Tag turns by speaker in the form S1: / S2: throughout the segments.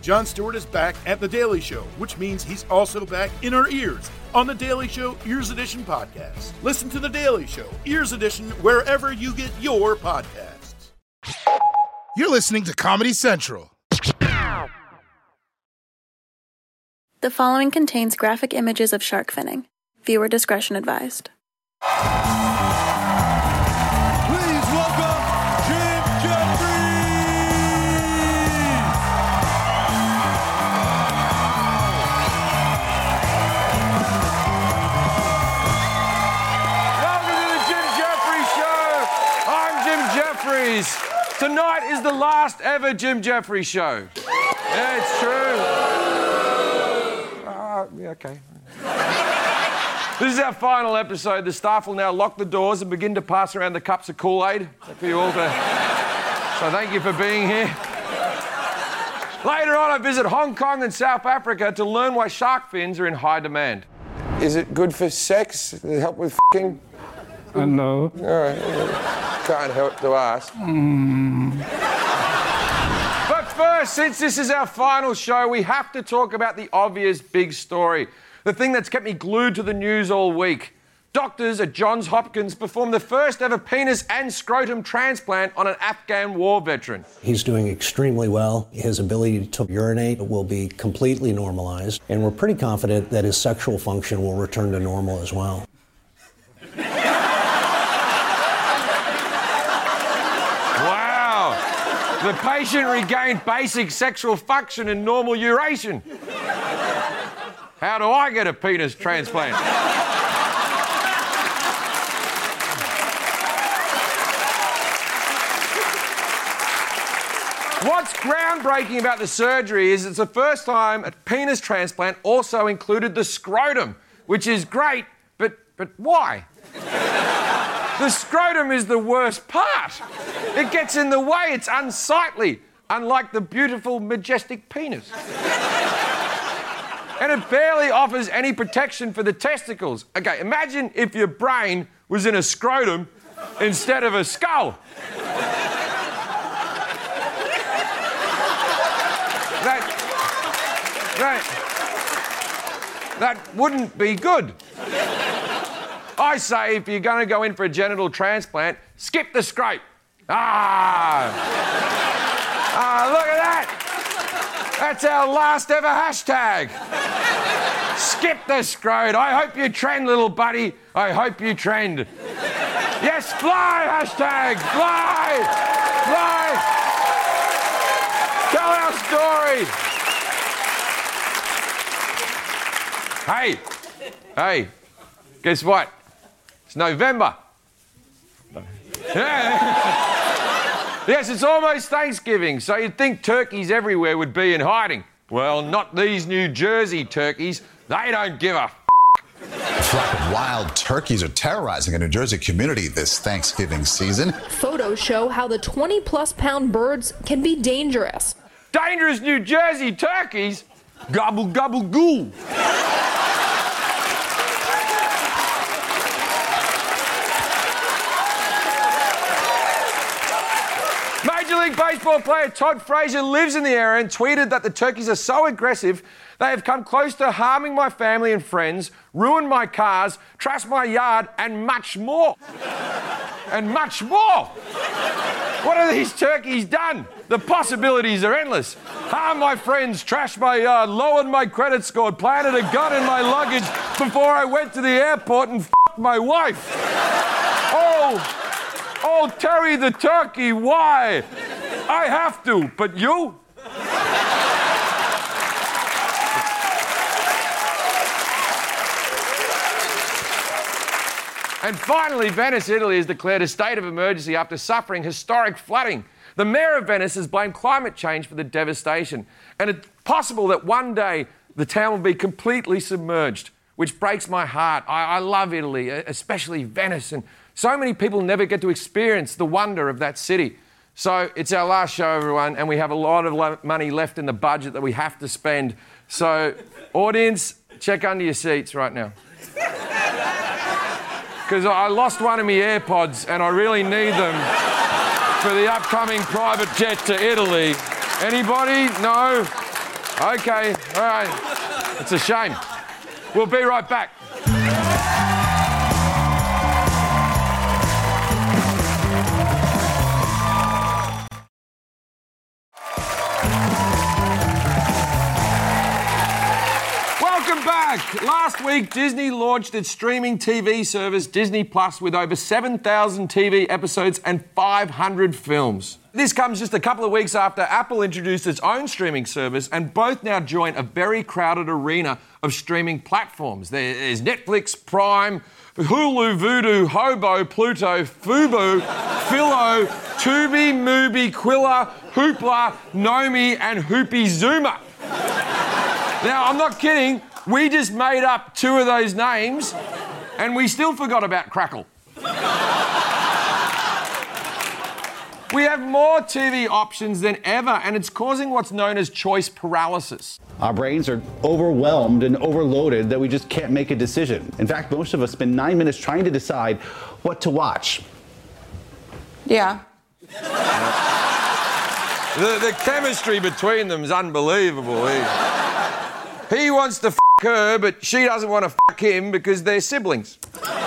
S1: Jon Stewart is back at The Daily Show, which means he's also back in our ears on The Daily Show Ears Edition podcast. Listen to The Daily Show Ears Edition wherever you get your podcasts.
S2: You're listening to Comedy Central.
S3: The following contains graphic images of shark finning. Viewer discretion advised.
S4: Please welcome Jim Jefferies! Welcome to the Jim Jefferies Show. I'm Jim Jefferies. Tonight is the last ever Jim Jefferies Show. Yeah, it's true. Yeah, okay. This is our final episode. The staff will now lock the doors and begin to pass around the cups of Kool-Aid. For you all to... So thank you for being here. Later on, I visit Hong Kong and South Africa to learn why shark fins are in high demand. Is it good for sex? Does it help with f***ing?
S5: No.
S4: All right. Can't help to ask. But first, since this is our final show, we have to talk about the obvious big story. The thing that's kept me glued to the news all week. Doctors at Johns Hopkins performed the first ever penis and scrotum transplant on an Afghan war veteran.
S6: He's doing extremely well. His ability to urinate will be completely normalized, and we're pretty confident that his sexual function will return to normal as well.
S4: Wow! The patient regained basic sexual function and normal uration. How do I get a penis transplant? What's groundbreaking about the surgery is it's the first time a penis transplant also included the scrotum, which is great, but why? The scrotum is the worst part. It gets in the way, it's unsightly, unlike the beautiful, majestic penis. And it barely offers any protection for the testicles. Okay, imagine if your brain was in a scrotum instead of a skull. That wouldn't be good. I say if you're going to go in for a genital transplant, skip the scrote. Look at that. That's our last ever hashtag. Skip the scrote. I hope you trend, little buddy. I hope you trend. Yes, fly, hashtag. Fly. Fly. Tell our story. Hey, guess what? It's November. Yes, it's almost Thanksgiving, so you'd think turkeys everywhere would be in hiding. Well, not these New Jersey turkeys. They don't give a
S7: Flock of wild turkeys are terrorizing a New Jersey community this Thanksgiving season.
S8: Photos show how the 20-plus pound birds can be dangerous.
S4: Dangerous New Jersey turkeys? Gobble, gobble, goo. Major League Baseball player Todd Frazier lives in the area and tweeted that the turkeys are so aggressive they have come close to harming my family and friends, ruined my cars, trashed my yard, and much more. And much more. What have these turkeys done? The possibilities are endless. Harmed my friends, trashed my yard, lowered my credit score, planted a gun in my luggage before I went to the airport and f***ed my wife. Oh, Terry the turkey, why? I have to, but you? And finally, Venice, Italy has declared a state of emergency after suffering historic flooding. The mayor of Venice has blamed climate change for the devastation. And it's possible that one day the town will be completely submerged, which breaks my heart. I love Italy, especially Venice, and so many people never get to experience the wonder of that city. So it's our last show, everyone, and we have a lot of money left in the budget that we have to spend. So, audience, check under your seats right now. Because I lost one of my AirPods and I really need them for the upcoming private jet to Italy. Anybody? No? Okay, all right. It's a shame. We'll be right back. Welcome back. Last week, Disney launched its streaming TV service, Disney Plus, with over 7,000 TV episodes and 500 films. This comes just a couple of weeks after Apple introduced its own streaming service, and both now join a very crowded arena of streaming platforms. There's Netflix, Prime, Hulu, Vudu, Hobo, Pluto, Fubo, Philo, Tubi, Mubi, Quilla, Hoopla, Nomi, and Hoopy Zuma. Now, I'm not kidding. We just made up 2 of those names, and we still forgot about Crackle. We have more TV options than ever, and it's causing what's known as choice paralysis.
S5: Our brains are overwhelmed and overloaded that we just can't make a decision. In fact, most of us spend 9 minutes trying to decide what to watch.
S9: Yeah.
S4: The chemistry between them is unbelievable. He wants to f*** her, but she doesn't want to f*** him because they're siblings.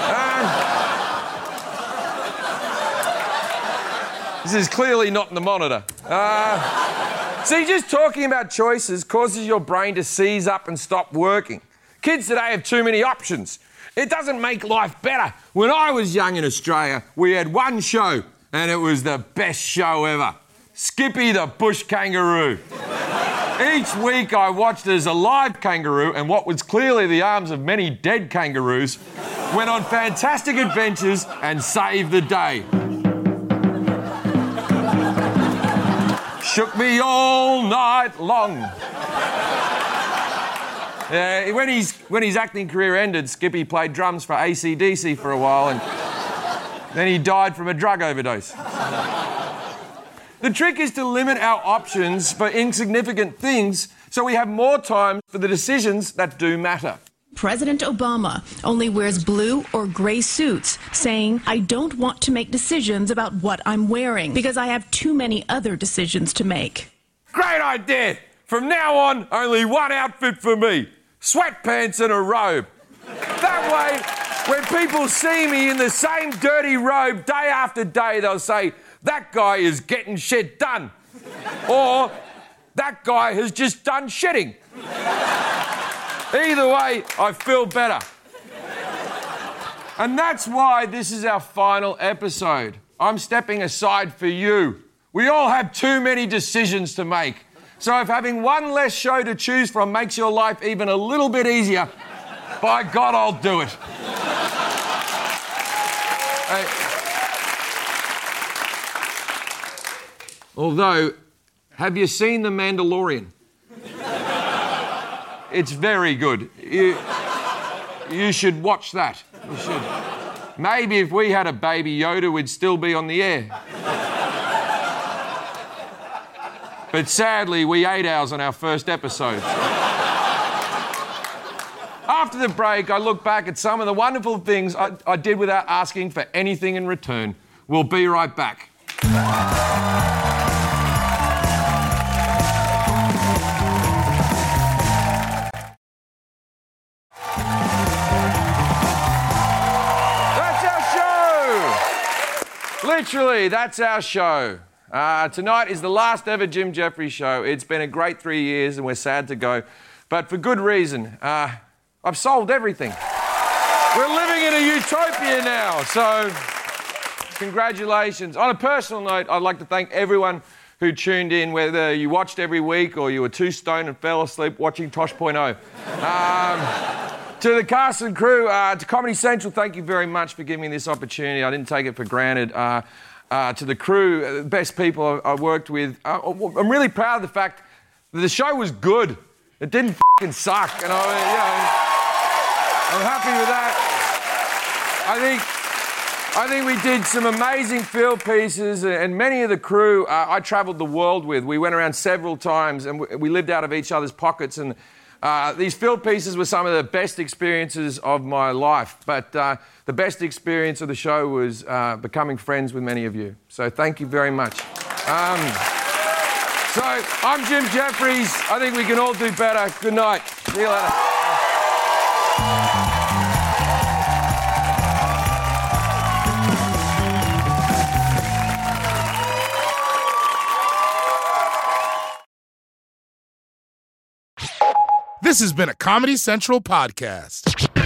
S4: This is clearly not in the monitor. See, just talking about choices causes your brain to seize up and stop working. Kids today have too many options. It doesn't make life better. When I was young in Australia, we had one show, and it was the best show ever. Skippy the Bush Kangaroo. Each week I watched as a live kangaroo, and what was clearly the arms of many dead kangaroos, went on fantastic adventures and saved the day. Shook me all night long. When his acting career ended, Skippy played drums for AC/DC for a while, and then he died from a drug overdose. The trick is to limit our options for insignificant things so we have more time for the decisions that do matter.
S10: President Obama only wears blue or gray suits, saying, "I don't want to make decisions about what I'm wearing because I have too many other decisions to make."
S4: Great idea! From now on, only one outfit for me. Sweatpants and a robe. That way, when people see me in the same dirty robe day after day, they'll say, "That guy is getting shit done." Or, "That guy has just done shitting." Either way, I feel better. And that's why this is our final episode. I'm stepping aside for you. We all have too many decisions to make. So if having one less show to choose from makes your life even a little bit easier, by God, I'll do it. Hey. Although, have you seen The Mandalorian? It's very good. You should watch that. You should. Maybe if we had a baby Yoda, we'd still be on the air. But sadly, we ate ours on our first episode. After the break, I look back at some of the wonderful things I did without asking for anything in return. We'll be right back. Literally, that's our show. Tonight is the last ever Jim Jefferies show. It's been a great 3 years and we're sad to go, but for good reason. I've solved everything. We're living in a utopia now, so congratulations. On a personal note, I'd like to thank everyone who tuned in, whether you watched every week or you were too stoned and fell asleep watching Tosh.0. To the cast and crew, to Comedy Central, thank you very much for giving me this opportunity. I didn't take it for granted. To the crew, the best people I worked with, I'm really proud of the fact that the show was good. It didn't f***ing suck, and I'm happy with that. I think we did some amazing field pieces, and many of the crew I travelled the world with. We went around several times, and we lived out of each other's pockets, and these field pieces were some of the best experiences of my life, but the best experience of the show was becoming friends with many of you. So thank you very much. So, I'm Jim Jeffries. I think we can all do better. Good night. See you later.
S2: This has been a Comedy Central podcast.